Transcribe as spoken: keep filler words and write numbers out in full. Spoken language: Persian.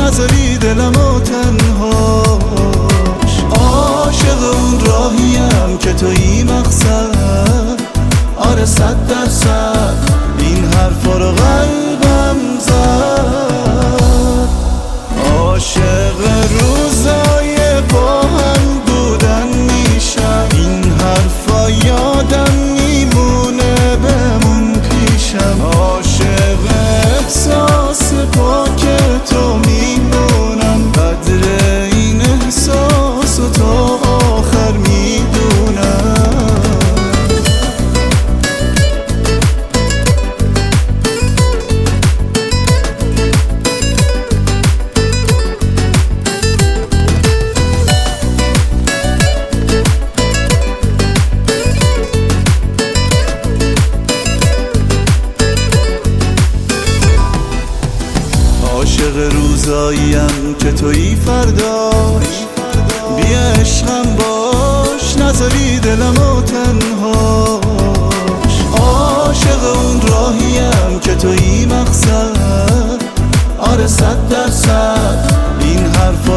نذاری دلمو تنهاش. عاشق اون راهیم که تویی مقصد، آره صد درصد این حرفا رو قلبم زد. عاشق روزای با هم بودن میشم، این حرفا یادم میمونه بمون پیشم. عاشق احساس پاک تو میمونم، قدر این احساس و تا آخر میدونم. عاشق روزاییم که تویی فرداش، بیا عشقم باش نذاری دلمو تنهاش. عاشق اون راهیم که تویی مقصد، آره صد درصد این حرف